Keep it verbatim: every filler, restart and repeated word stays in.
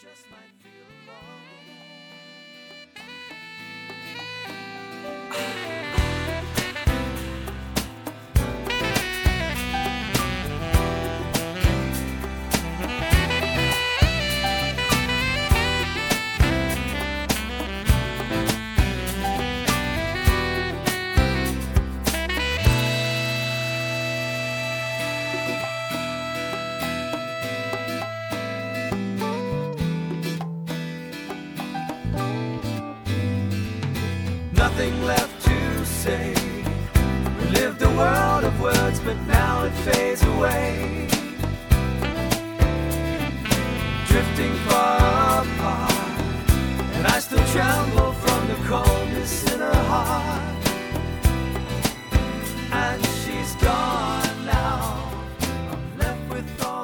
just might feel alone. Nothing left to say. We lived a world of words, but now it fades away. Drifting far apart, and I still tremble from the coldness in her heart. And she's gone now, I'm left with all